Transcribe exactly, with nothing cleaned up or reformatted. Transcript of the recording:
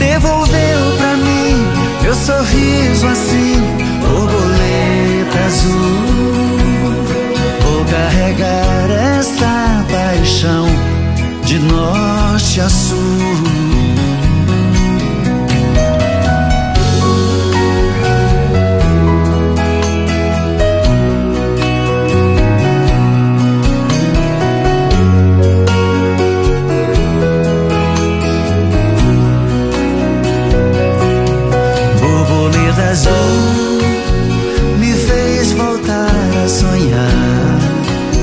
devolveu pra mim meu sorriso assim, borboleta azul. Vou carregar esta paixão de norte a sul.